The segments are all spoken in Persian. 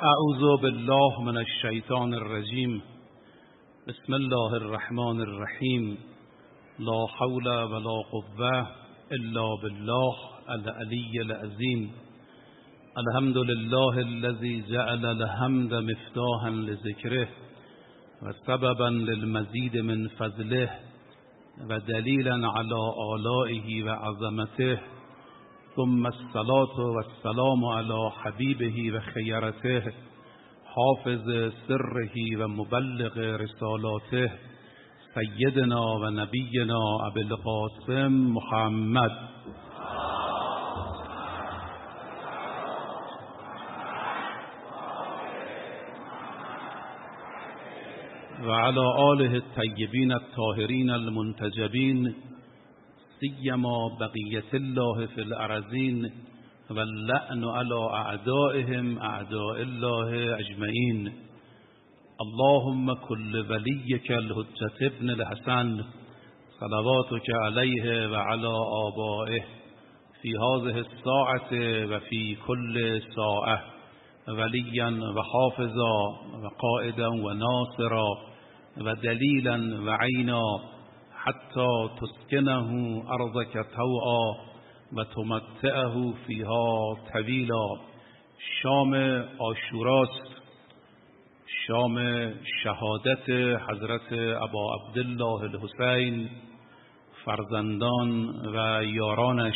اعوذ بالله من الشیطان الرجیم. بسم الله الرحمن الرحیم. لا حول ولا قوة الا بالله العلی العظیم. الحمد لله الذي جعل الحمد مفتاحا لذکره و سببا للمزید من فضله و دلیلا علی آلائه و عظمته، ثم الصلاة والسلام على حبیبه و خیرته، حافظ سره و مبلغ رسالاته، سیدنا و نبینا ابی القاسم محمد و علی آله الطیبین الطاهرین المنتجبین، سیما بقیت الله فی الارضین و اللعن علی اعدائهم اعداء الله اجمعین. اللهم کل ولیک الحجة ابن الحسن صلواتک علیه و علی آبائه فی هذه الساعة و فی کل ساعة ولیا و حافظا و قائدا و ناصرا و دلیلا و عینا حتی تسکنه ارضک طوعا و تمتعه فیها طویلا. شام عاشوراست، شام شهادت حضرت ابا عبدالله الحسین، فرزندان و یارانش.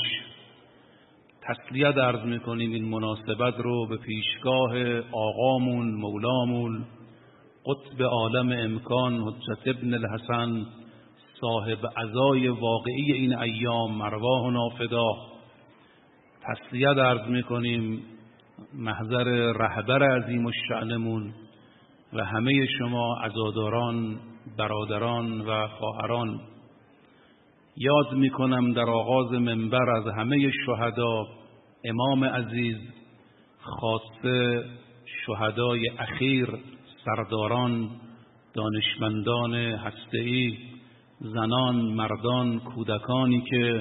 تسلیت عرض میکنیم این مناسبت رو به پیشگاه آقامون مولامون قطب عالم امکان حجت ابن الحسن، صاحب عزای واقعی این ایام، ارواحنا فدا. تسلیت عرض میکنیم محضر رهبر عظیم الشأنمون و همه شما عزاداران، برادران و خواهران. یاد میکنم در آغاز منبر از همه شهدا، امام عزیز، خاصه شهدای اخیر، سرداران، دانشمندان هسته‌ای، زنان، مردان، کودکانی که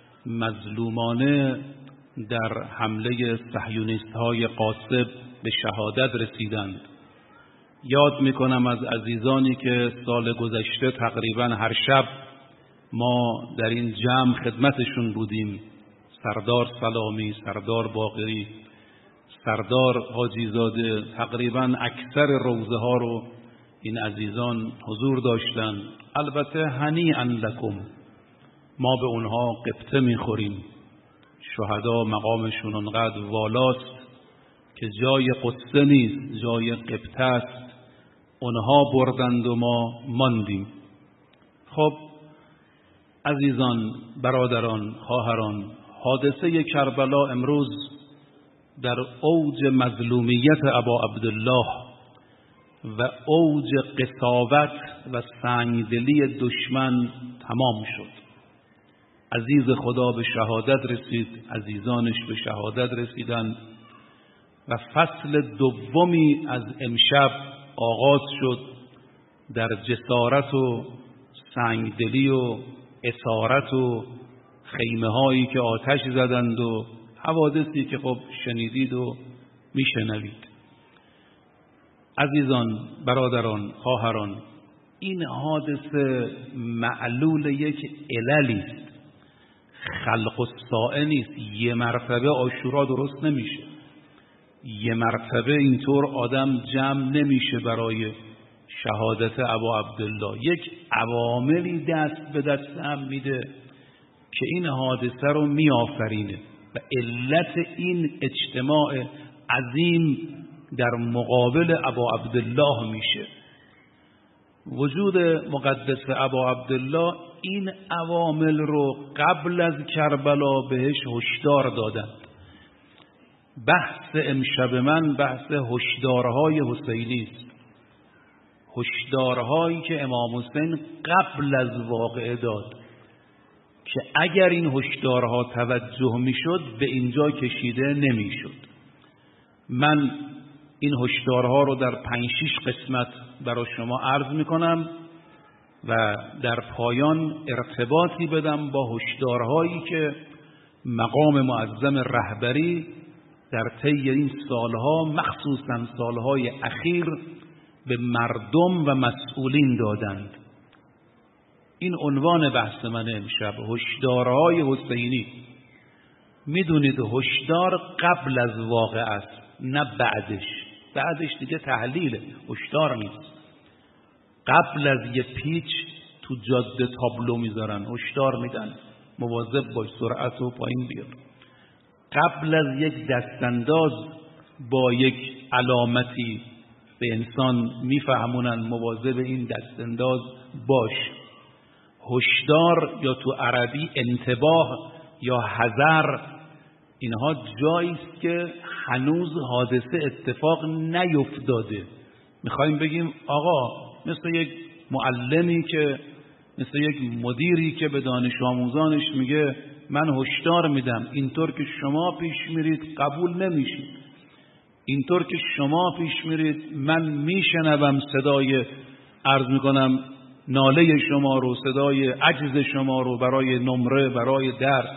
مظلومانه در حمله صهیونیست‌های غاصب به شهادت رسیدند. یاد میکنم از عزیزانی که سال گذشته تقریبا هر شب ما در این جمع خدمتشون بودیم، سردار سلامی، سردار باقری، سردار حاجی زاده، تقریبا اکثر روزه ها رو این عزیزان حضور داشتن. البته هنیئا لکم، ما به اونها قبطه میخوریم. شهدا مقامشون انقدر والاست که جای قصه نیست، جای قبطه است. اونها بردند و ما ماندیم. خب عزیزان، برادران، خواهران، حادثه کربلا امروز در اوج مظلومیت ابا عبدالله و اوج قساوت و سنگدلی دشمن تمام شد. عزیز خدا به شهادت رسید، عزیزانش به شهادت رسیدند و فصل دومی از امشب آغاز شد در جسارت و سنگدلی و اسارت و خیمه هایی که آتش زدند و حوادثی که خب شنیدید و میشنوید. عزیزان، برادران، خواهران، این حادثه معلول یک عللی است، خلق الساعه نیست. یه مرتبه عاشورا درست نمیشه، یه مرتبه اینطور آدم جمع نمیشه برای شهادت ابا عبدالله. یک عواملی دست به دست هم میده که این حادثه رو میآفرینه و علت این اجتماع عظیم در مقابل ابا عبدالله میشه. وجود مقدس ابا عبدالله این عوامل رو قبل از کربلا بهش هشدار دادند. بحث امشب من بحث هشدارهای حسینی است، هشدارهایی که امام حسین قبل از واقعه داد که اگر این هشدارها توجه میشد به اینجا کشیده نمیشد. من این هشدارها رو در 5-6 قسمت برای شما عرض میکنم و در پایان ارتباطی بدم با هشدارهایی که مقام معظم رهبری در طی این سالها، مخصوصا سالهای اخیر، به مردم و مسئولین دادند. این عنوان بحث من امشب، هشدارهای حسینی. میدونید هشدار قبل از واقع است، نه بعدش دیگه تحلیله، هشدار نیست. قبل از یه پیچ تو جاده تابلو میذارن، هشدار میدن مواظب باش سرعت رو پایین بیار. قبل از یک دستانداز با یک علامتی به انسان میفهمونن مواظب این دستانداز باش. هشدار یا تو عربی انتباه یا حذر، اینها جایی است که هنوز حادثه اتفاق نیفتاده. میخوایم بگیم آقا، مثل یک معلمی که، مثل یک مدیری که به دانش آموزانش میگه من هشدار میدم اینطور که شما پیش میرید قبول نمیشید، اینطور که شما پیش میرید من میشنوم صدای، عرض میکنم ناله شما رو، صدای عجز شما رو برای نمره، برای درس.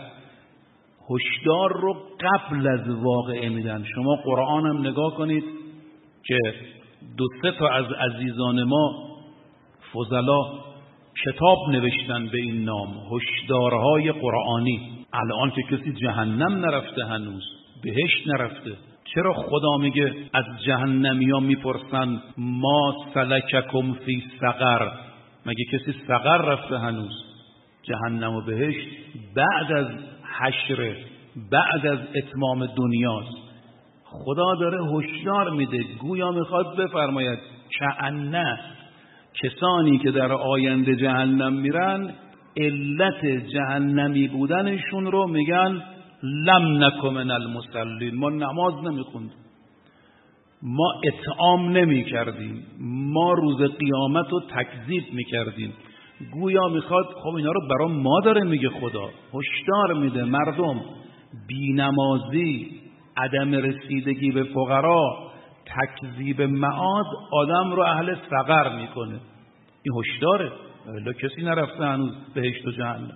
هشدار رو قبل از واقعه میدن. شما قرآن هم نگاه کنید که 2-3 تا از عزیزان ما فضلا کتاب نوشتن به این نام، هشدارهای قرآنی. الان که کسی جهنم نرفته، هنوز بهشت نرفته، چرا خدا میگه از جهنمیا میپرسن ما سلککم فی سقر؟ مگه کسی سقر رفته هنوز؟ جهنم و بهشت بعد از حشر، بعد از اتمام دنیاست. خدا داره هشدار میده، گویا میخواد بفرماید کأنه کسانی که در آینده جهنم میرن علت جهنمی بودنشون رو میگن لم نکن من المصلین، ما نماز نمیخوندیم، ما اطعام نمیکردیم، ما روز قیامت رو تکذیب میکردیم. گویا میخواد، خب اینا رو برای ما داره میگه خدا، هشدار میده مردم. بینمازی، عدم رسیدگی به فقرا، تکذیب معاد آدم رو اهل سقر میکنه. این هشداره، الا کسی نرفته هنوز بهشت و جهنم.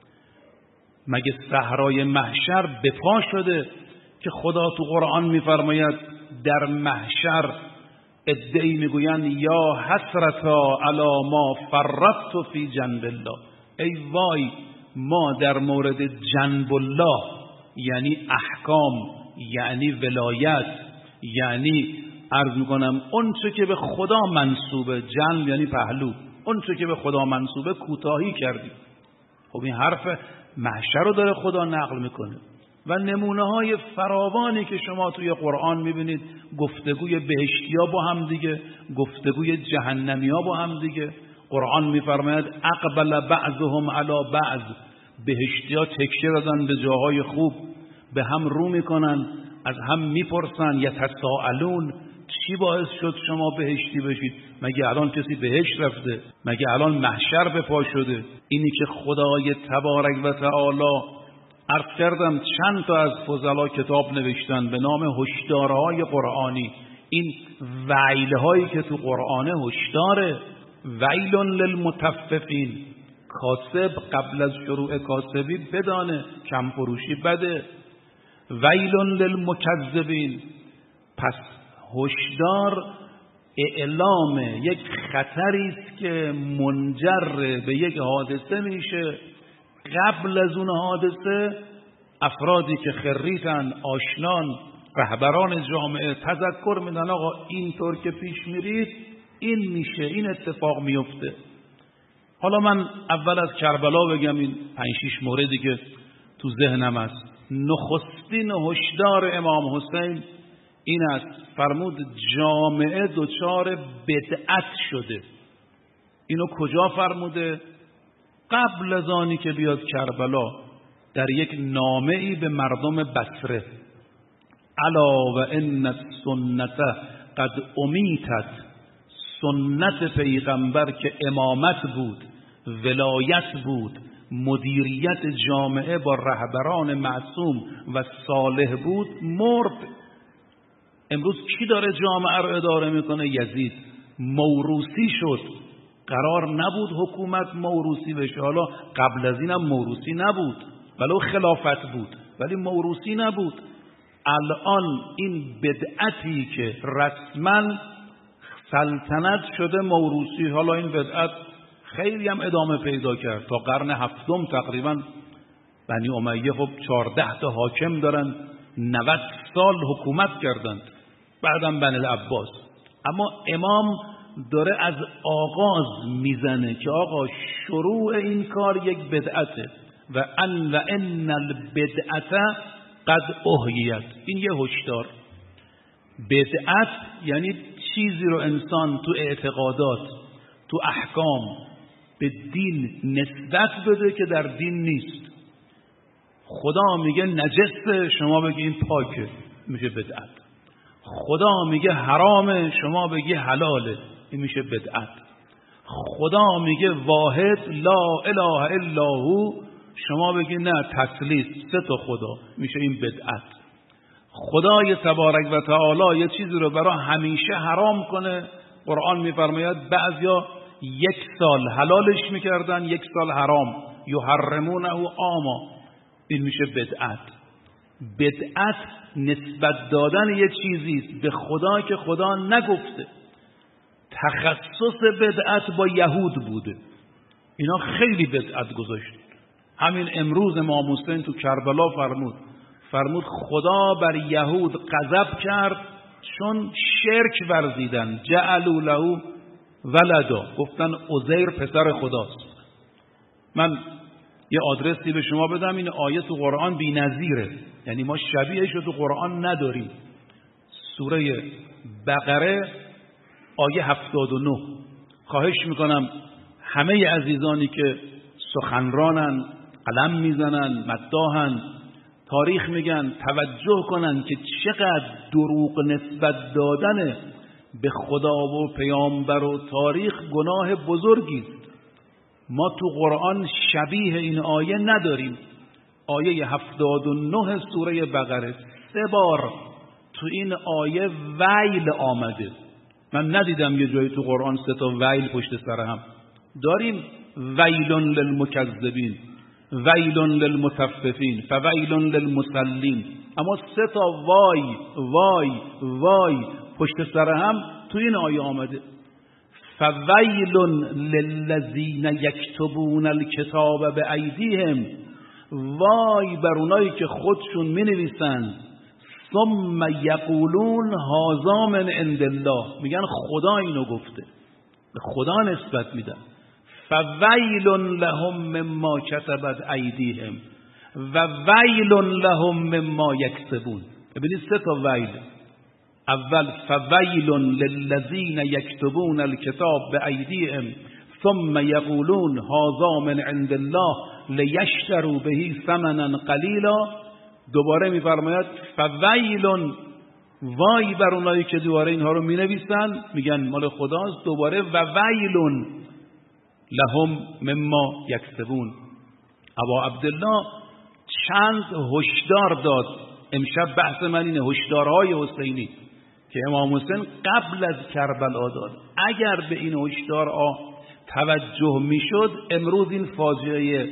مگه صحرای محشر به پا شده که خدا تو قرآن میفرماید در محشر ادعی میگویند یا حسرتا علی ما فرطت فی جنب الله، ای وای ما در مورد جنب الله، یعنی احکام، یعنی ولایت، یعنی عرض میکنم اون چه که به خدا منسوبه، جنب یعنی پهلو، اون چه که به خدا منسوبه کوتاهی کردیم. خب این حرف محشر رو داره خدا نقل میکنه و نمونه های فراوانی که شما توی قرآن میبینید، گفتگوی بهشتیا با هم دیگه، گفتگوی جهنمیا با هم دیگه. قرآن میفرماید اقبل بعضهم علی بعض، بهشتیا تکیه دادن به جاهای خوب، به هم رو میکنن، از هم میپرسن یتساءلون چی باعث شد شما بهشتی بشید؟ مگه الان کسی بهشت رفته؟ مگه الان محشر به پا شده؟ اینی که خدای تبارک و تعالی، عرض کردم چند تا از فضلا کتاب نوشتن به نام هشدارهای قرآنی. این ویلهایی که تو قرآنه هشداره. ویل للمطففین، کاسب قبل از شروع کاسبی بدانه کم فروشی بده. ویل للمکذبین، پس هشدار اعلام یک خطری است که منجر به یک حادثه میشه. قبل از اون حادثه افرادی که خریتن، آشنان، رهبران جامعه تذکر میدن آقا اینطور که پیش میرید این میشه، این اتفاق میفته. حالا من اول از کربلا بگم این 5-6 موردی که تو ذهنم است. نخستین هشدار امام حسین این است، فرمود جامعه دچار بدعت شده. اینو کجا فرموده؟ قبل از آنی که بیاد کربلا، در یک نامه‌ای به مردم بصره. الا و ان السنت قد امیتت، سنت پیغمبر که امامت بود، ولایت بود، مدیریت جامعه با رهبران معصوم و صالح بود، مرد. امروز کی داره جامعه رو اداره میکنه؟ یزید. موروثی شد. قرار نبود حکومت موروثی بشه. حالا قبل از اینم موروثی نبود، ولو خلافت بود، ولی موروثی نبود. الان این بدعتی که رسما سلطنت شده موروثی، حالا این بدعت خیلی هم ادامه پیدا کرد تا قرن هفتم تقریبا. بنی امیه خب 14 تا حاکم دارن، 90 سال حکومت کردند، بعدم بنی العباس. اما امام داره از آغاز میزنه که آقا شروع این کار یک بدعته و ان البدعت قد احییت. این یه هشدار. بدعت یعنی چیزی رو انسان تو اعتقادات، تو احکام به دین نسبت بده که در دین نیست. خدا میگه نجسه، شما بگی این پاکه، میشه بدعت. خدا میگه حرامه، شما بگی حلاله، این میشه بدعت. خدا میگه واحد لا اله الا هو، شما بگی نه تثلیث، 3 تا خدا، میشه این بدعت. خدای تبارک و تعالی یه چیزی رو برای همیشه حرام کنه، قرآن میفرماید بعضیا 1 سال حلالش میکردن 1 سال حرام، یحرمونه عاما، این میشه بدعت. بدعت نسبت دادن یه چیزی به خدا که خدا نگفته. تخصص بدعت با یهود بوده، اینا خیلی بدعت گذاشت. همین امروز امام حسین تو کربلا فرمود خدا بر یهود غضب کرد چون شرک ورزیدن، جعلوا له ولدا، گفتن عزیر پسر خداست. من یه آدرسی به شما بدم، این آیه تو قرآن بی‌نظیره، یعنی ما شبیهش رو تو قرآن نداریم. سوره بقره آیه 79. خواهش میکنم همه عزیزانی که سخنرانن، قلم میزنن، مداحن، تاریخ میگن، توجه کنن که چقدر دروغ نسبت دادن به خدا و پیامبر و تاریخ گناه بزرگی است. ما تو قرآن شبیه این آیه نداریم. آیه 79 سوره بقره 3 بار تو این آیه ویل آمده. من ندیدم یه جایی تو قرآن 3 تا ویل پشت سر هم داریم. ویل للمکذبین، ویل للمطففین، فویل للمصلین. اما 3 تا وای وای وای پشت سر هم تو این آیه آمده. فویل للذین یکتبون الکتاب بایدیهم، وای بر اونایی که خودشون می-نویسن ثم یقولون هذا من عند الله، میگن خدا اینو گفته، به خدا نسبت میدن. فویل لهم مما کتبت ایدیهم و ویل لهم مما یکسبون. ببینید 3 تا ویل. اول فویل للذین یکتبون الکتاب بایدیهم ثم یقولون هذا من عند الله لیشتروا به ثمنا قلیلا. دوباره میفرماید فویل، وای بر اونایی که دوباره اینها رو مینویسن میگن مال خداست. دوباره و ویل لهم مما یکسبون. ابا عبدالله چند هشدار داد. امشب بحث من اینه، هشدارهای حسینی که امام حسین قبل از کربلا داد. اگر به این هشدارها توجه میشد امروز این فاجعه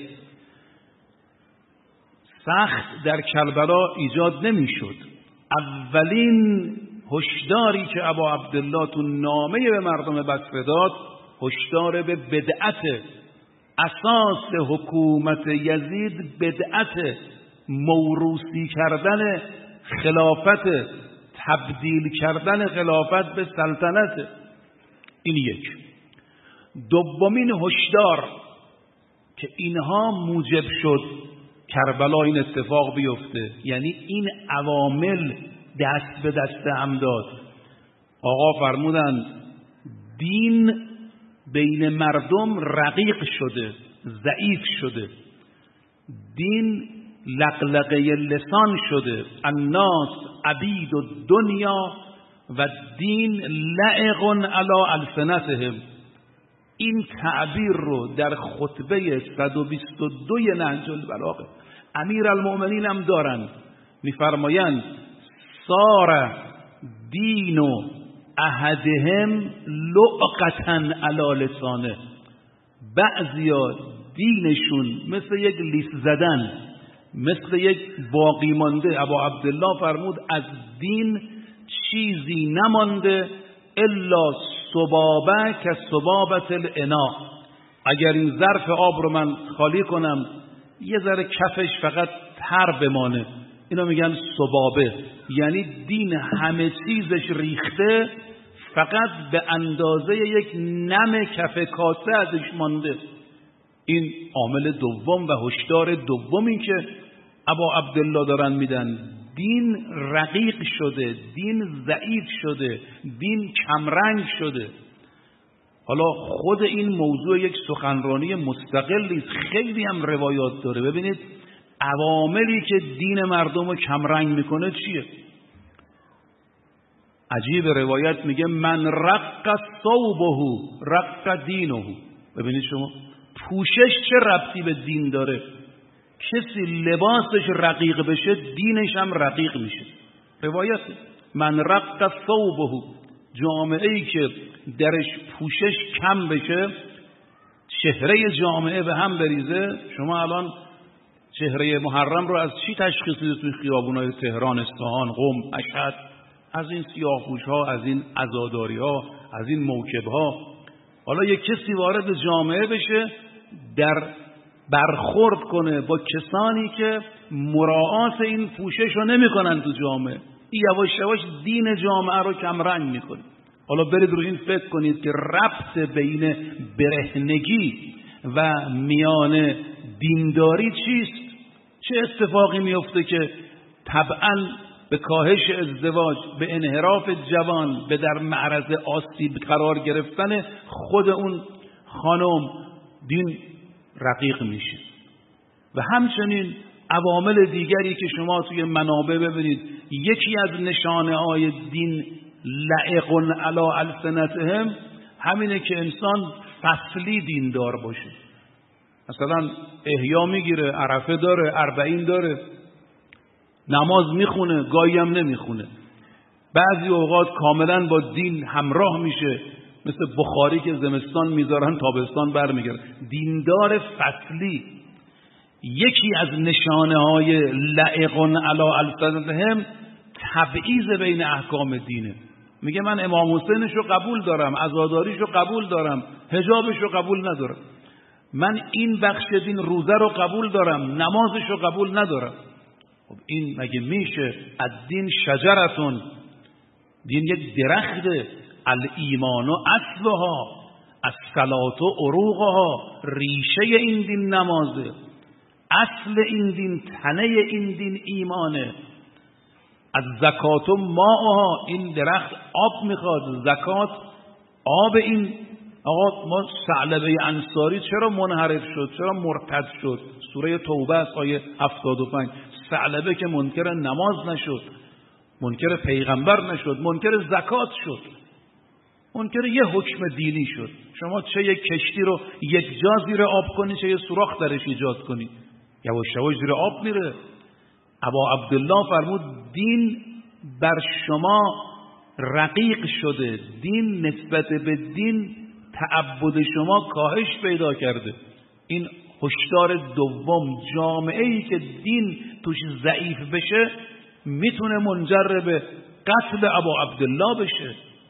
سخت در کربلا ایجاد نمیشد. اولین هشداری که ابا عبدالله تو نامه به مردم بصره داد هشدار به بدعت. اساس حکومت یزید بدعت، موروثی کردن خلافت، تبدیل کردن خلافت به سلطنت. این یک. دومین هشدار که اینها موجب شد کربلا این اتفاق بیفته، یعنی این عوامل دست به دست هم داد. آقا فرمودن دین بین مردم رقیق شده، ضعیف شده، دین لقلقه لسان شده. الناس عبید الدنیا و دین لعق علی السنتهم. این تعبیر رو در خطبه 122 نهج البلاغه امیرالمؤمنین هم دارن، میفرمایند صار دین احدهم لعقة علی لسانه. بعضیا دینشون مثل یک لیس زدن، مثل یک باقی مانده. ابا عبدالله فرمود از دین چیزی نمانده الا سبابه که سبابت الاناء. اگر این ظرف آب رو من خالی کنم یه ذره کفش فقط تر بمانه، اینا میگن سبابه. یعنی دین همه چیزش ریخته، فقط به اندازه یک نم کف کاسه ازش مانده. این عامل دوم و هشدار دومی که ابا عبدالله دارن میدن. دین رقیق شده، دین ضعیف شده، دین کمرنگ شده. حالا خود این موضوع یک سخنرانی مستقلی است، خیلی هم روایات داره. ببینید عواملی که دین مردم رو کمرنگ میکنه چیه؟ عجیب، روایت میگه من رق ثوبه رق دینه. ببینید شما پوشش چه ربطی به دین داره؟ کسی لباسش رقیق بشه دینش هم رقیق میشه. روایت من رق ثوبه، جامعه ای که درش پوشش کم بشه، چهره جامعه به هم بریزه. شما الان چهره محرم رو از چی تشخیص میدید توی خیابونای تهران، اصفهان، قم، مشهد؟ از این سیاه‌پوش‌ها، از این عزاداری‌ها، از این موکب‌ها. حالا یک کسی وارد جامعه بشه، در برخورد کنه با کسانی که مراعات این پوشش رو نمی‌کنن تو جامعه، این یواش یواش دین جامعه رو کمرنگ می‌کنه. حالا برید رو این فکر کنید که ربط بین برهنگی و میان دینداری چیست؟ چه اتفاقی میفته که طبعاً به کاهش ازدواج، به انحراف جوان، به در معرض آسیب قرار گرفتن خود اون خانم دین رقیق میشه. و همچنین عوامل دیگری که شما توی منابع ببینید، یکی از نشانه های دین لائق علی السنتهم همینه که انسان فصلی دیندار باشه. مثلا احیا میگیره، عرفه داره، اربعین داره، نماز میخونه، گاهی هم نمیخونه. بعضی اوقات کاملا با دین همراه میشه، مثل بخاری که زمستان میذارن تابستان برمیگرده. دیندار فصلی. یکی از نشانه های لائق علی السنتهم تبعیض بین احکام دینه. میگه من امام حسینش رو قبول دارم، عزاداریش رو قبول دارم، حجابش رو قبول ندارم، من این بخش دین روزه رو قبول دارم، نمازش رو قبول ندارم. خب این مگه میشه؟ الدین شجرتون، دین یک درخته. الایمان و اصلها، الصلاة و عروقها. ریشه این دین نمازه، اصل این دین، تنه این دین ایمانه. از زکات و ماءها، این درخت آب میخواد، زکات آب. این آقا ما ثعلبه انصاری چرا منحرف شد، چرا مرتد شد؟ سوره توبه است آیه 75. ثعلبه که منکر نماز نشد، منکر پیغمبر نشد، منکر زکات شد، منکر یه حکم دینی شد. شما چه یک کشتی رو یک جا زیر آب کنی، چه یه سوراخ درش ایجاد کنی، یواش یواش زیر آب میره. ابا عبدالله فرمود دین بر شما رقیق شده، دین نسبت به دین تعبد شما کاهش پیدا کرده. این هشدار دوم. جامعه‌ای که دین توش ضعیف بشه میتونه منجر به قتل ابا عبدالله بشه.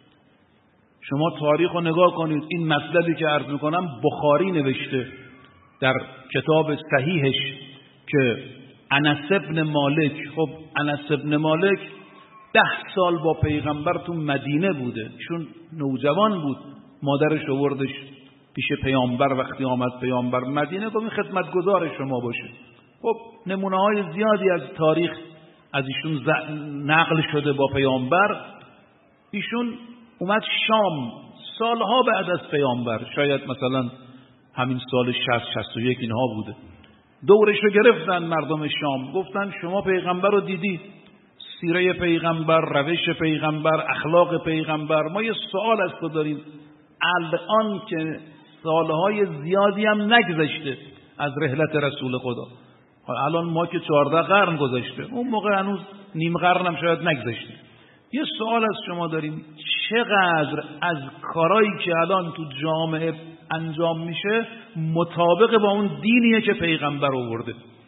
شما تاریخ رو نگاه کنید. این مطلبی که عرض میکنم بخاری نوشته در کتاب صحیحش که انس ابن مالک، خب انس ابن مالک 10 سال با پیغمبر تو مدینه بوده، چون نوجوان بود مادرش آوردش پیش پیامبر. وقتی آمد پیامبر مدینه گفت این خدمتگزار شما باشه. خب نمونه های زیادی از تاریخ از ایشون نقل شده با پیامبر. ایشون اومد شام سالها بعد از پیامبر، شاید مثلا همین سال 60-61 اینها بوده. دورش رو گرفتن مردم شام، گفتن شما پیغمبر رو دیدی، سیره پیغمبر، روش پیغمبر، اخلاق پیغمبر، ما یه سوال از تو داریم. الان که سالهای زیادی هم نگذشته از رحلت رسول خدا، الان ما که 14 قرن گذشته، اون موقع هنوز نیم قرن هم شاید نگذشته. یه سوال از شما داریم، چقدر از کارایی که الان تو جامعه انجام میشه مطابق با اون دینیه که پیغمبر آورده؟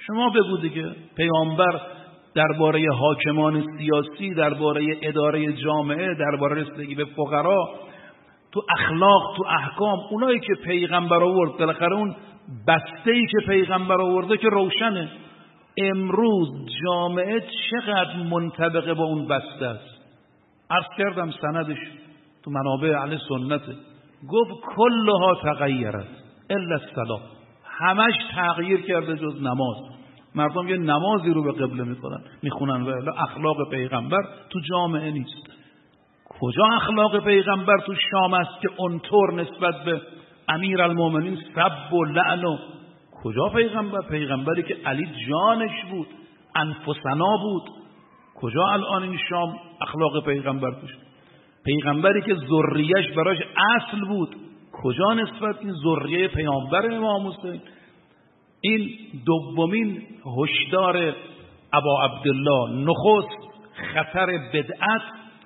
شما بگو دیگه. پیامبر درباره حاکمان سیاسی، درباره اداره جامعه، درباره رسیدگی به فقرا، تو اخلاق، تو احکام، اونایی که پیغمبر آورد، بالاخره اون بسته‌ای که پیغمبر آورده که روشنه. امروز جامعه چقدر منطبق با اون بسته است؟ عرض کردم سندش تو منابع اهل سنته، گفت کلها تغیرت الا الصلاة، همش تغییر کرده جز نماز. مردم یه نمازی رو به قبله میخونن و اخلاق پیغمبر تو جامعه نیست. کجا اخلاق پیغمبر تو شام است که اونطور نسبت به امیرالمومنین سب و لعن و کجا پیغمبری که علی جانش بود، انفسنا بود، کجا الان این شام اخلاق پیغمبر توش؟ پیغمبری که ذریه‌اش براش اصل بود، کجا نسبت این ذریه پیامبر امام حسین؟ این دومین هشدار ابا عبدالله، نخست خطر بدعت،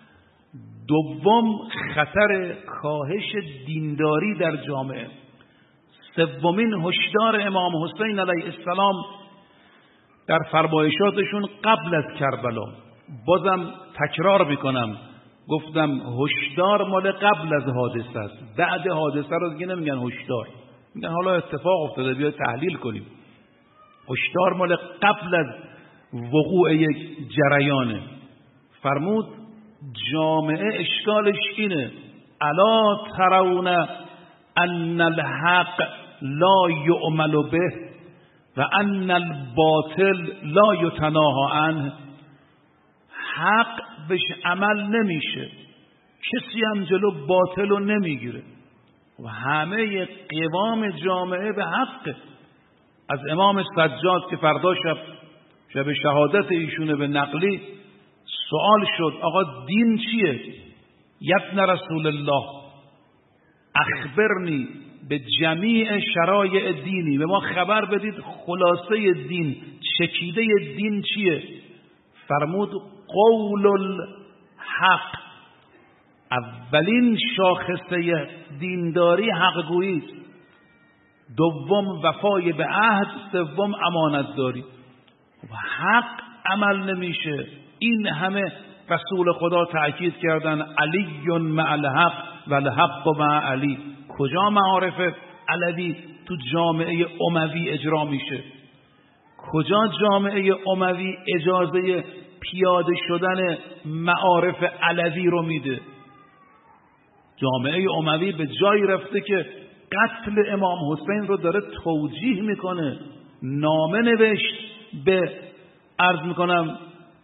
دوم خطر کاهش دینداری در جامعه، سومین هشدار امام حسین علیه السلام در فرمایشاتشون قبل از کربلا. بازم تکرار میکنم، گفتم هشدار مال قبل از حادثه است، بعد حادثه رو دیگه نمیگن هشدار، میگن حالا اتفاق افتاده بیا تحلیل کنیم. هشدار مال قبل از وقوع یک جریانه. فرمود جامعه اشکالش اینه، الا ترون ان الحق لا یعمل به و ان الباطل لا یتناهی عنه. حق بهش عمل نمیشه، کسی هم جلو باطل رو نمیگیره و همه قوام جامعه به حقه. از امام سجاد که فردا شب شهادت ایشونه به نقلی سوال شد آقا دین چیه؟ یبن رسول الله اخبرنی به جمیع شرایع دینی، به ما خبر بدید خلاصه دین، چکیده دین چیه؟ فرمود قول الحق، اولین شاخصه دینداری حق گویی است، دوم وفای به عهد، سوم امانت داری. و حق عمل نمیشه. این همه رسول خدا تأکید کردن علی مع الحق و الحق مع علی. کجا معارف علوی تو جامعه اموی اجرا میشه؟ کجا جامعه اموی اجازه پیاده شدن معارف علوی رو میده؟ جامعه اموی به جایی رفته که قتل امام حسین رو داره توجیه میکنه، نامه نوشت به عرض میکنم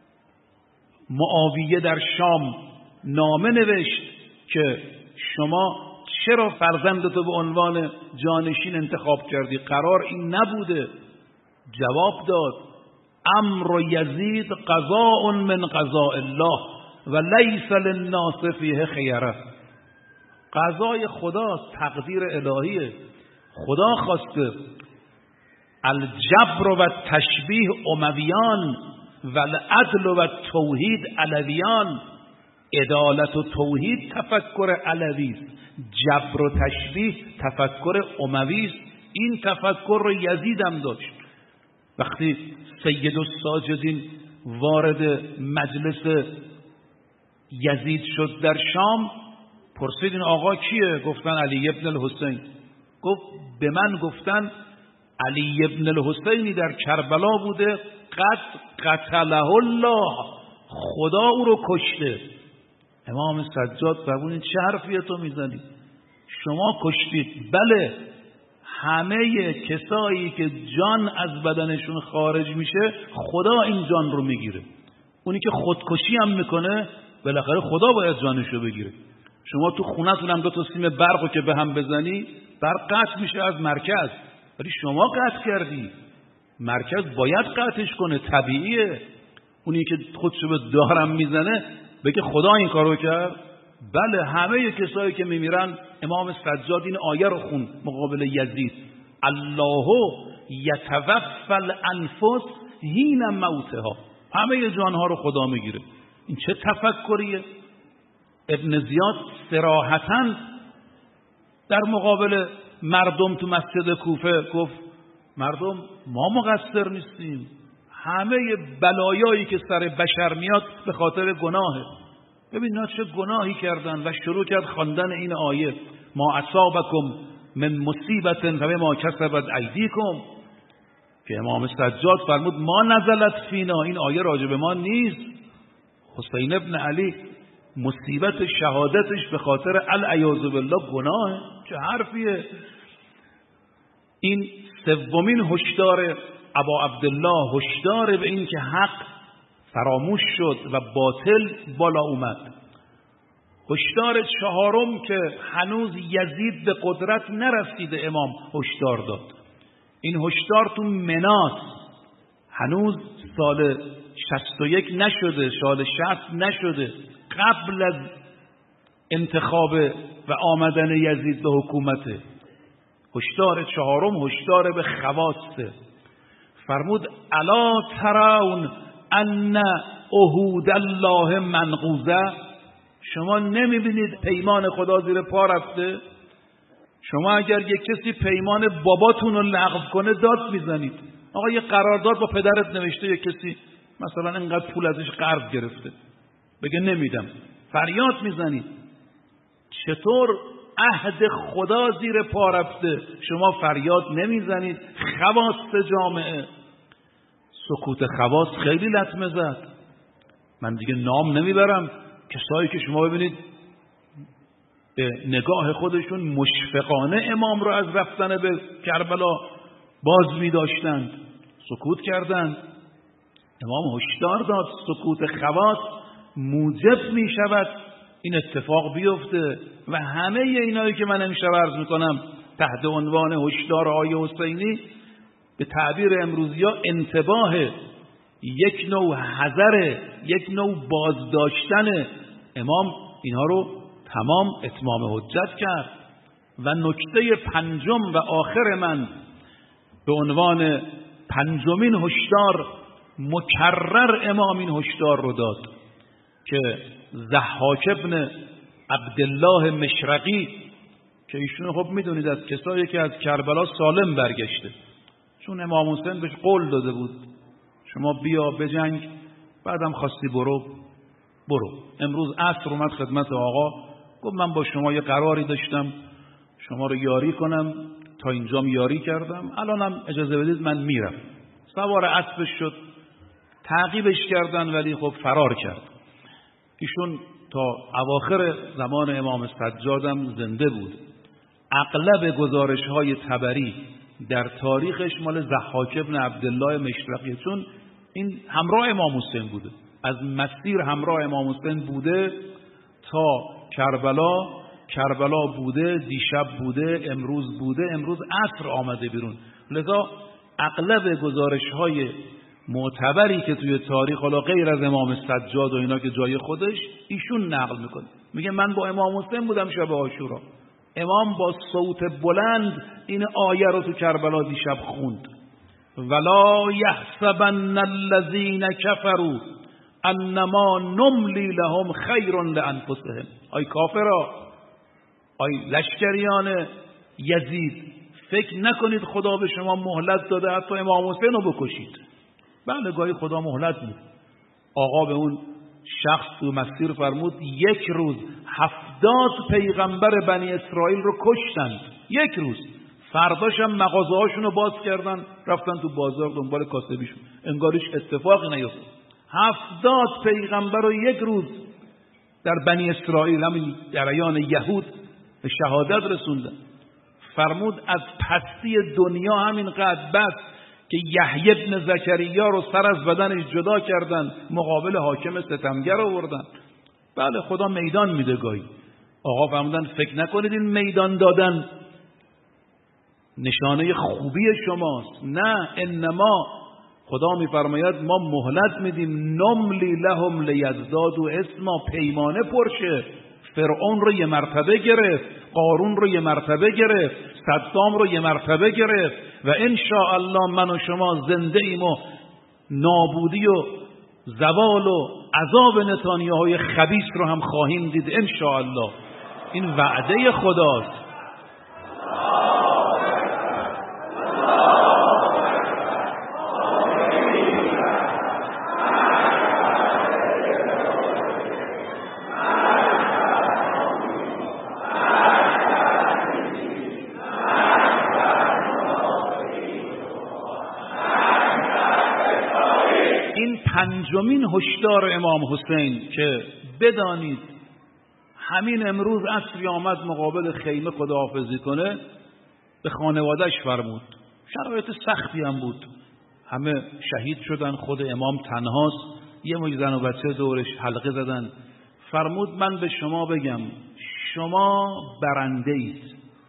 معاویه در شام، نامه نوشت که شما چرا فرزندتو به عنوان جانشین انتخاب کردی؟ قرار این نبوده. جواب داد امر یزید قضاء من قضاء الله و لیس للناس فیه خیره. قضای خداست، تقدیر الهیه. خدا خواسته. الجبر و تشبیه امویان و العدل و توحید علویان. عدالت و توحید تفکر علوی است، جبر و تشبیه تفکر اموی است. این تفکر رو یزید هم داشت. وقتی سید الساجدین وارد مجلس یزید شد در شام، پرسیدین آقا کیه؟ گفتن علی ابن الحسین. گفت به من گفتن علی ابن الحسینی در کربلا بوده، قتله الله، خدا او رو کشته. امام سجاد فرمودن چه حرفیه تو میزنی؟ شما کشتید. بله، همه کسایی که جان از بدنشون خارج میشه خدا این جان رو میگیره. اونی که خودکشی هم میکنه بالاخره خدا باید جانشو بگیره. شما تو خونه‌تون هم 2 سیم برقو که به هم بزنی برق قطع میشه از مرکز، ولی شما قطع کردی. مرکز باید قطعش کنه، طبیعیه. اونی که خودشو به دارم میزنه بگه خدا این کارو کرد. بله، همه کسایی که میمیرن، امام سجاد این آیه رو خون مقابل یزید، الله یتوفی الانفس حین موتها، همه جانها رو خدا میگیره. این چه تفکریه؟ ابن زیاد صراحتاً در مقابل مردم تو مسجد کوفه گفت مردم ما مقصر نیستیم، همه بلایایی که سر بشر میاد به خاطر گناهه. ببین اینا چه گناهی کردن و شروع کرد خواندن این آیه ما اصابکم من مصیبت فبما کسبت ایدیکم، که امام سجاد فرمود ما نزلت فینا، این آیه راجع به ما نیست. حسین ابن علی مصیبت شهادتش به خاطر العیاذ بالله گناهه. چه حرفیه؟ این سومین هشدار ابا عبدالله، هشدار به این که حق فراموش شد و باطل بالا اومد. هشدار چهارم که هنوز یزید به قدرت نرسیده امام هشدار داد. این هشدار تو مناس، هنوز سال 61 نشده، سال 60 نشده، قبل از انتخاب و آمدن یزید به حکومته. هشدار چهارم هشدار به خواسته. فرمود الا ترون ان عهود الله منقوضه، شما نمیبینید پیمان خدا زیر پا رفته؟ شما اگر یک کسی پیمان باباتون رو لغو کنه داد میزنید. آقا یه قرارداد با پدرت نوشته، یک کسی مثلا اینقدر پول ازش قرض گرفته، بگه نمیدم، فریاد میزنید. چطور عهد خدا زیر پا رفته شما فریاد نمیزنید؟ خواست جامعه، سکوت خواست خیلی لطمه زد. من دیگه نام نمیبرم، کسایی که شما ببینید به نگاه خودشون مشفقانه امام رو از رفتن به کربلا باز می داشتند، سکوت کردند. امام هشدار داد سکوت خواست موجب می شود این اتفاق بیفته. و همه اینایی که من امشب عرض می کنم تحت عنوان هشدار آیه حسینی، به تعبیر امروزی ها انتباه، یک نوع حذر، یک نوع بازداشتن. امام اینها رو تمام اتمام حجت کرد. و نکته پنجم و آخر من به عنوان پنجمین هشدار، مکرر امام این هشدار رو داد که ضحاک ابن عبدالله مشرقی، که ایشون خب میدونید از کسایی که از کربلا سالم برگشته، چون امام حسین بهش قول داده بود شما بیا بجنگ، بعدم خواستی برو. امروز عصر اومد خدمت آقا، گفت من با شما یه قراری داشتم شما رو یاری کنم، تا اینجام یاری کردم، الانم اجازه بدید من میرم. سوار اسبش شد، تعقیبش کردن ولی خب فرار کرد. ایشون تا اواخر زمان امام سجادم زنده بود. اغلب گزارش‌های طبری در تاریخش مال ضحاک ابن عبدالله مشرقی، چون این همراه امام حسین بوده، از مسیر همراه امام حسین بوده تا کربلا بوده، دیشب بوده، امروز بوده، امروز عصر آمده بیرون. لذا اغلب گزارش‌های معتبری که توی تاریخ، حالا غیر از امام سجاد و اینا که جای خودش، ایشون نقل میکنه، میگه من با امام حسین بودم شب عاشورا، امام با صوت بلند این آیه رو تو کربلا دیشب خوند. ولا یحسبن الذین کفروا انما نملی لهم خیر لانفسهم. ای کافرا، ای لشکریان یزید، فکر نکنید خدا به شما مهلت داده حتی امام حسین رو بکشید. بله گاهی خدا مهلت میده. آقا به اون شخص تو مسیر فرمود 1 روز 70 پیغمبر بنی اسرائیل رو کشتند. 1 روز. فرداش هم مغازه هاشون رو باز کردن، رفتن تو بازار دنبال کاسبیشون، انگاریش اتفاقی نیفتاد. 70 پیغمبر رو 1 روز در بنی اسرائیل، همین جریان یهود، به شهادت رسوندن. فرمود از پستی دنیا همینقدر بس که یحیی بن زکریا رو سر از بدنش جدا کردن، مقابل حاکم ستمگر آوردن. بله خدا میدان میده گاهی. آقا فرمودن فکر نکنید این میدان دادن نشانه خوبی شماست، نه، انما خدا میفرماید ما مهلت میدیم، نملی لهم لیزدادوا اسما، پیمانه پرشه. فرعون رو 1 مرتبه گرفت، قارون رو 1 مرتبه گرفت، صدام رو 1 مرتبه گرفت و ان شاء الله من و شما زنده ایم و نابودی و زوال و عذاب نتانیاهوی خبیث رو هم خواهیم دید ان شاء الله. این وعده خداست. پنجمین هشدار امام حسین که بدانید همین امروز عصری آمد مقابل خیمه خداحافظی کنه، به خانوادهش فرمود. شرایط سختی هم بود، همه شهید شدن، خود امام تنهاست، یه مجد زن و بچه دورش حلقه زدن. فرمود من به شما بگم شما برنده اید،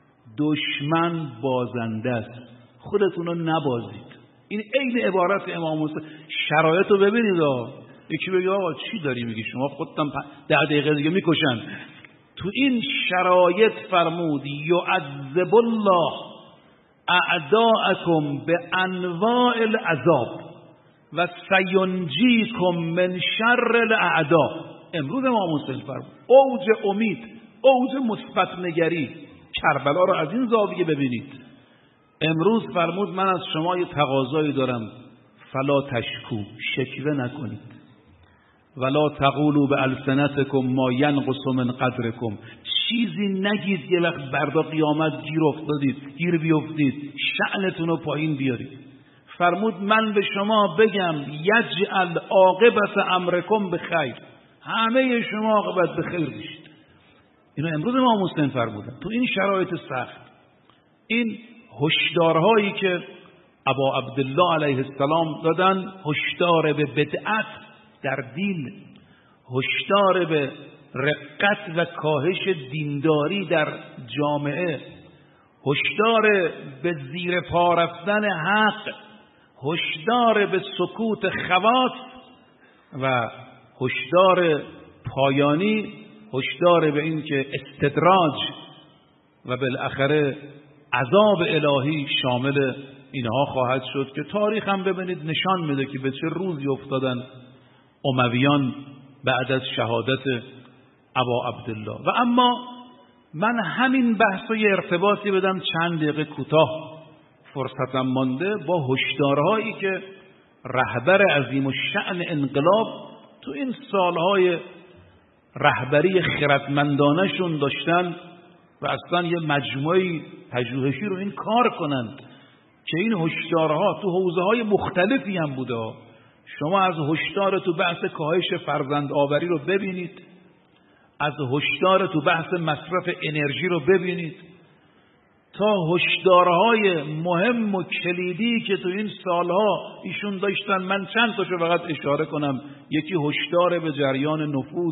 دشمن بازنده است، خودتون رو نبازید. این عین عبارت امام حسین. شرایط رو ببینید. یکی بگه آقا چی داری میگی شما، خودتم 10 دقیقه دیگه میکشن. تو این شرایط فرمود یعذب الله اعداءکم به انواع العذاب و سینجیکم من شر الاعداء. امروز امام حسین فرمود اوج امید، اوج مثبت نگری، کربلا رو از این زاویه ببینید. امروز فرمود من از شما یه تقاضایی دارم، فلا تشکو، شکوه نکنید، ولا تقولوا بالسنتکم ما ینقص من قدرکم، چیزی نگید یه وقت بردا قیامت گیر افتادید، گیر بیفتید، شأنتون رو پایین بیارید. فرمود من به شما بگم یجعل عاقبت امرکم بخیر، همه شما عاقبت به خیر بشید. اینو امروز امام حسین فرمودن تو این شرایط سخت. این هشدارهایی که ابا عبدالله علیه السلام دادن، هشدار به بدعت در دین، هشدار به رقت و کاهش دینداری در جامعه، هشدار به زیر پا رفتن حق، هشدار به سکوت خواص و هشدار پایانی، هشدار به این که استدراج و بالاخره عذاب الهی شامل اینها خواهد شد که تاریخ هم ببینید نشان میده که به چه روزی افتادن امویان بعد از شهادت ابا عبدالله. و اما من همین بحث و ارتباطی بدم چند دقیقه کوتاه فرصتم مانده با هشدارهایی که رهبر عظیم الشأن انقلاب تو این سالهای رهبری خردمندانشون داشتن و اصلا یه مجموعه پژوهشی رو این کار کنند که این هشدارها تو حوزه‌های مختلفی هم بوده. شما از هشدار تو بحث کاهش فرزند آوری رو ببینید، از هشدار تو بحث مصرف انرژی رو ببینید، تا هشدارهای مهم و کلیدی که تو این سالها ایشون داشتن. من چند تاشو فقط اشاره کنم. یکی هشدار به جریان نفوذ،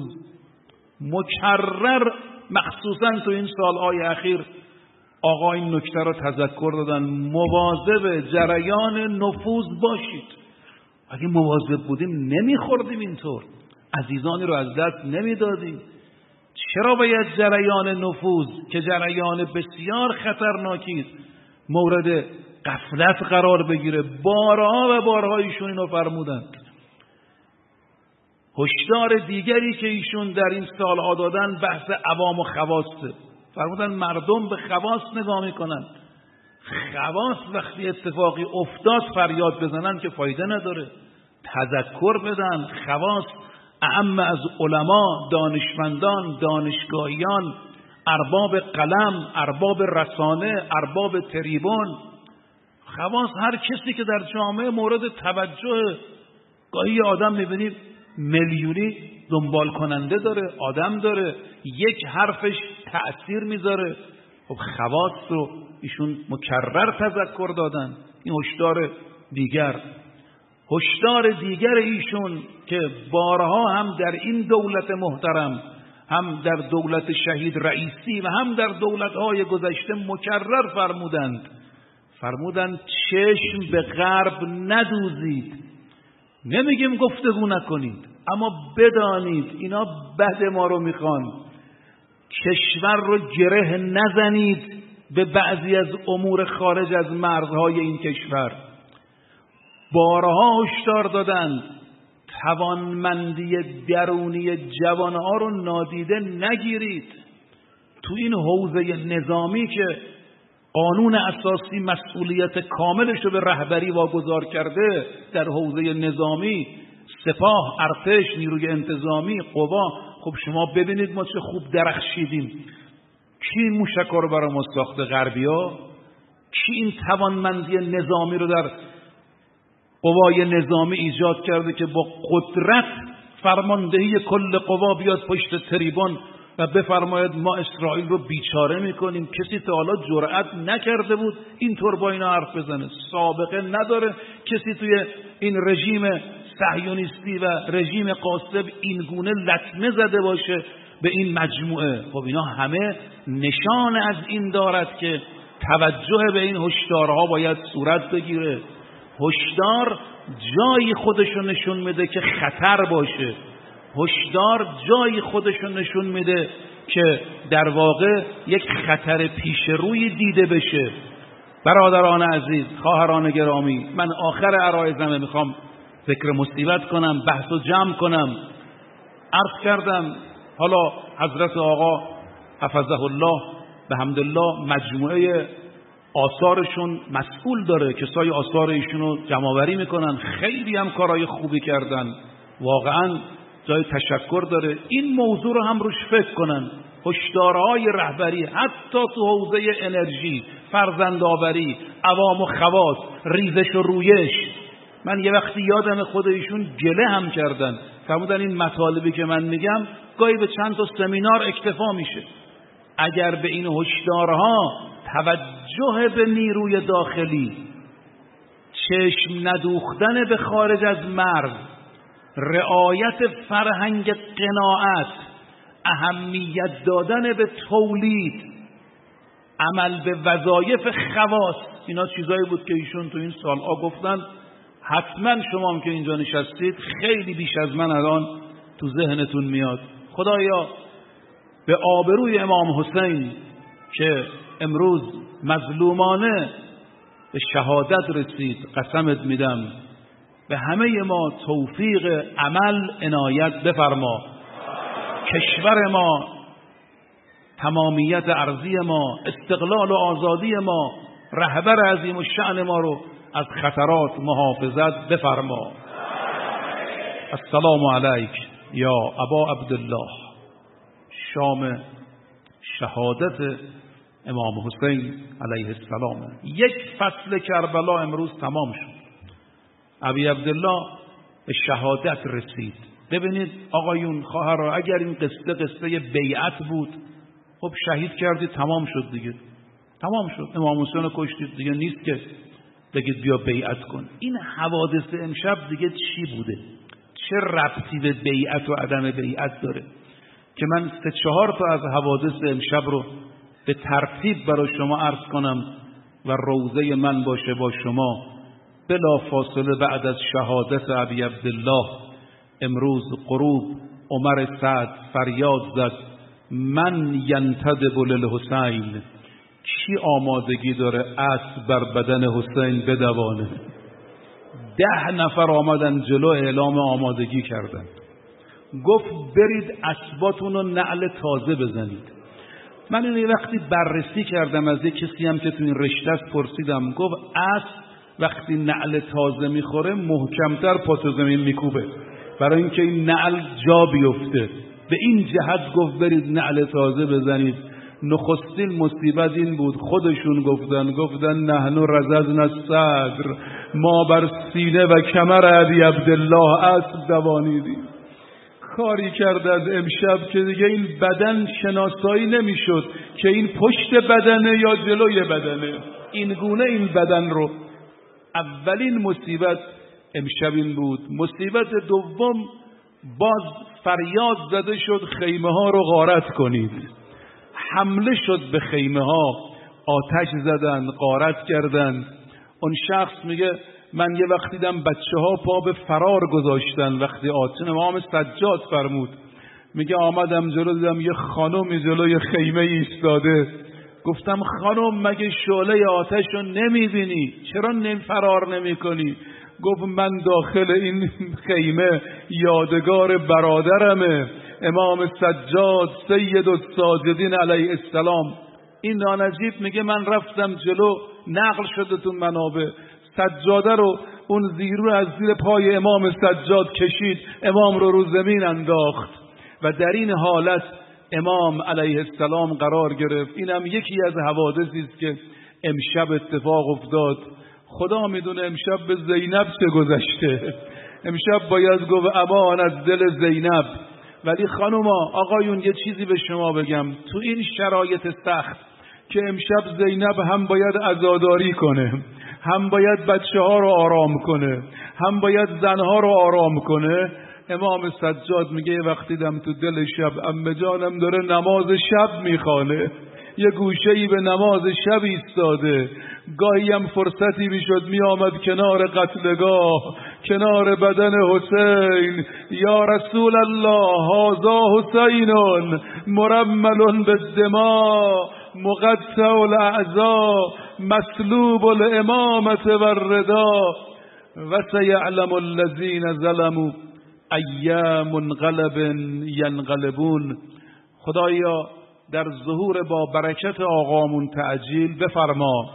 مکرر مخصوصا تو این سالهای اخیر آقا این نکته رو تذکر دادن، مواظب جریان نفوذ باشید. اگه مواظب بودیم نمیخوردیم اینطور، عزیزانی رو از دست نمیدادیم. چرا باید جریان نفوذ که جریان بسیار خطرناکی مورد غفلت قرار بگیره؟ بارها و بارها ایشون اینو فرمودند. هشدار دیگری که ایشون در این سالها دادن بحث عوام و خواصه. فرمودن مردم به خواص نگاه میکنن، خواص وقتی اتفاقی افتاد فریاد بزنن که فایده نداره، تذکر بدن. خواص اعم از علما، دانشمندان، دانشگاهیان، ارباب قلم، ارباب رسانه، ارباب تریبون. خواص هر کسی که در جامعه مورد توجه، گاهی آدم میبینید میلیونی دنبال کننده داره، آدم داره، یک حرفش تأثیر میذاره. خب خواص رو ایشون مکرر تذکر دادن. این هشدار دیگر. هشدار دیگر ایشون که بارها هم در این دولت محترم، هم در دولت شهید رئیسی و هم در دولت‌های گذشته مکرر فرمودند چشم به غرب ندوزید. نمیگیم گفتگو نکنید، اما بدانید اینا بد ما رو میخوان. کشور رو گره نزنید به بعضی از امور خارج از مرزهای این کشور. بارها هشدار دادند توانمندی درونی جوانها رو نادیده نگیرید. تو این حوزه نظامی که قانون اساسی مسئولیت کاملش رو به رهبری واگذار کرده، در حوزه نظامی، سپاه، ارتش، نیروی انتظامی، قوا، خب شما ببینید ما چه خوب درخشیدیم. کی این موشک‌ها رو برای ما ساخته؟ غربی‌ها. کی این توانمندی نظامی رو در قوای نظامی ایجاد کرده که با قدرت فرماندهی کل قوا بیاد پشت تریبون و بفرماید ما اسرائیل رو بیچاره میکنیم. کسی تا حالا جرأت نکرده بود اینطور با اینا حرف بزنه. سابقه نداره کسی توی این رژیم صهیونیستی و رژیم غاصب این گونه لطمه زده باشه به این مجموعه. خب اینا همه نشان از این دارد که توجه به این هشدارها باید صورت بگیره. هشدار جایی خودشو نشون میده که خطر باشه. هشدار جایی خودشو نشون میده که در واقع یک خطر پیش روی دیده بشه. برادران عزیز، خواهران گرامی، من آخر عرایزمه میخوام ذکر مصیبت کنم، بحث و جمع کنم. عرض کردم حالا حضرت آقا حفظه الله به حمدالله مجموعه آثارشون مسئول داره، کسای آثار ایشونو جمع‌آوری میکنن، خیلی هم کارهای خوبی کردن، واقعا جای تشکر داره. این موضوع رو هم روش فکر کنن. هشدارهای رهبری حتی تو حوزه انرژی، فرزندآوری، عوام و خواص، ریزش و رویش. من یه وقتی یادم خود ایشون گله هم کردن، فرمودن این مطالبی که من میگم گاهی به چند تا سمینار اکتفا میشه. اگر به این هشدارها توجه به نیروی داخلی، چشم ندوختن به خارج از مرز، رعایت فرهنگ قناعت، اهمیت دادن به تولید، عمل به وظایف خواص، اینا چیزایی بود که ایشون تو این سالها گفتن. حتما شما هم که اینجا نشستید خیلی بیش از من الان تو ذهنتون میاد. خدایا به آبروی امام حسین که امروز مظلومانه به شهادت رسید قسمت میدم، به همه ما توفیق عمل عنایت بفرما. کشور ما، تمامیت ارضی ما، استقلال و آزادی ما، رهبر عظیم الشأن ما رو از خطرات محافظت بفرما. السلام علیک یا ابا عبدالله. شام شهادت امام حسین علیه السلام. یک فصل کربلا امروز تمام شد. ابی عبدالله به شهادت رسید. ببینید آقایون، خواهرها، اگر این قصه بیعت بود، خب شهید کردید تمام شد دیگه، تمام شد. امام حسین رو کشتید دیگه، نیست که بگید بیا بیعت کن. این حوادث امشب دیگه چی بوده؟ چه ربطی به بیعت و عدم بیعت داره که من 3-4 تا از حوادث امشب رو به ترتیب برای شما عرض کنم و روضه من باشه با شما. بلا فاصله بعد از شهادت ابی عبدالله امروز غروب عمر سعد فریاد زد من ینتدب للحسین. کی آمادگی داره اسب بر بدن حسین بدوانه؟ 10 نفر آمدن جلو، اعلام آمادگی کردن. گفت برید اسباتون رو نعل تازه بزنید. من این وقتی بررسی کردم از یک کسی هم که تو این رشته است پرسیدم، گفت اسب وقتی نعل تازه میخوره محکمتر پا تو زمین میکوبه برای اینکه این نعل جا بیفته. به این جهت گفت برید نعل تازه بزنید. نخستین مصیبت این بود خودشون گفتن نحن رززنا الصدر، ما بر سینه و کمر ابی عبدالله اسب دوانیدیم. کاری کرد از امشب که دیگه این بدن شناسایی نمیشد که این پشت بدنه یا جلوی بدنه. این گونه این بدن رو. اولین مصیبت امشب این بود. مصیبت دوم باز فریاد زده شد خیمه ها رو غارت کنید. حمله شد به خیمه ها، آتش زدن، غارت کردن. اون شخص میگه من یه وقت دیدم بچه ها پا به فرار گذاشتن وقتی آتش امام سجاد فرمود. میگه آمدم جلو دیدم یه خانم جلوی خیمه ایستاده. گفتم خانم مگه شعله آتش رو نمیبینی؟ چرا فرار نمی کنی؟ گفت من داخل این خیمه یادگار برادرمه امام سجاد سید الساجدین علیه السلام. این نانجیب میگه من رفتم جلو، نقل شده تو منابع، سجاده رو اون زیرو از زیر پای امام سجاد کشید، امام رو زمین انداخت و در این حالت امام علیه السلام قرار گرفت. اینم یکی از حوادثی است که امشب اتفاق افتاد. خدا میدونه امشب به زینب چه گذشته، امشب باید گفت امان از دل زینب. ولی خانوما آقایون یه چیزی به شما بگم، تو این شرایط سخت که امشب زینب هم باید عزاداری کنه، هم باید بچه ها رو آرام کنه، هم باید زنها رو آرام کنه، امام سجاد میگه وقتی دم تو دل شب عمه جانم داره نماز شب میخوانه، یه گوشه‌ای به نماز شب ایستاده، گاهی هم فرصتی میشد میآمد کنار قتلگاه، کنار بدن حسین، یا رسول الله هذا حسین مرمل بالدماء مقطع الاعضاء مسلوب الامامة والرداء و سیعلم الذین ظلموا ای منقلب ینقلبون. خدایا در ظهور با برکت آقامون تعجیل بفرما،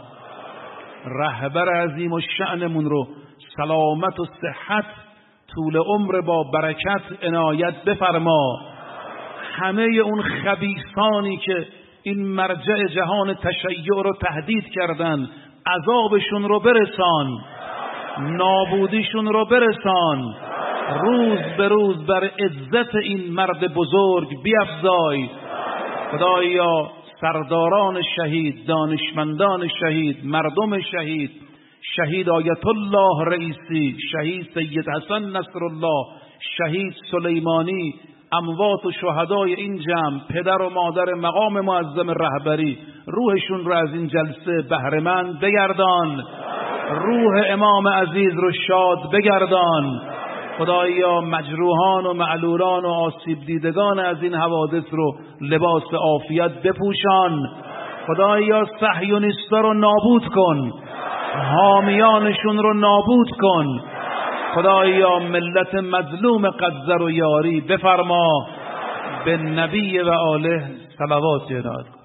رهبر عظیم و شأنمون رو سلامت و صحت طول عمر با برکت عنایت بفرما. همه اون خبیثانی که این مرجع جهان تشیع رو تهدید کردن عذابشون رو برسان، نابودیشون رو برسان، روز به روز بر عزت این مرد بزرگ بیفزای. خدایا سرداران شهید، دانشمندان شهید، مردم شهید، شهید آیت الله رئیسی، شهید سید حسن نصرالله، شهید سلیمانی، اموات و شهدای این جمع، پدر و مادر مقام معظم رهبری، روحشون رو از این جلسه بهره‌مند بگردان، روح امام عزیز رو شاد بگردان. خدایا مجروحان و معلولان و آسیب دیدگان از این حوادث رو لباس عافیت بپوشان. خدایا صهیونیستا رو نابود کن، حامیانشون رو نابود کن. خدایا ملت مظلوم غزه رو یاری بفرما. به نبی و آله صلوات ارائه کن.